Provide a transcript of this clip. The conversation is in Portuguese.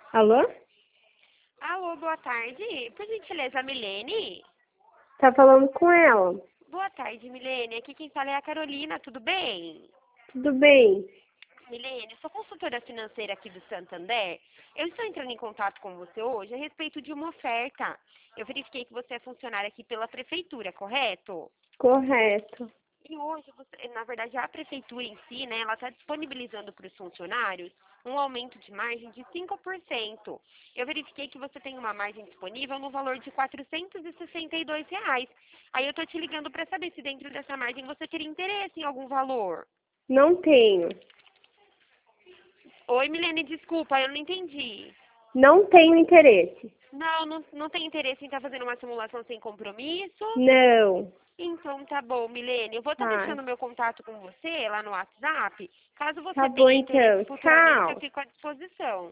Alô? Alô, boa tarde. Por gentileza, Milene? Tá falando com ela. Boa tarde, Milene. Aqui quem fala é a Carolina, tudo bem? Tudo bem? Milene, eu sou consultora financeira aqui do Santander. Eu estou entrando em contato com você hoje a respeito de uma oferta. Eu verifiquei que você é funcionária aqui pela prefeitura, correto? Correto. E hoje, na verdade, a prefeitura em si, né, ela está disponibilizando para os funcionários um aumento de margem de 5%. Eu verifiquei que você tem uma margem disponível no valor de R$ 462. Aí eu estou te ligando para saber se dentro dessa margem você teria interesse em algum valor. Não tenho. Oi, Milene, desculpa, eu não entendi. Não tenho interesse. Não tem interesse em estar fazendo uma simulação sem compromisso? Não. Então tá bom, Milene. Eu vou estar Tá. deixando meu contato com você lá no WhatsApp. Caso Tá você bom tenha interesse então. futuramente, eu Tchau. fico à disposição.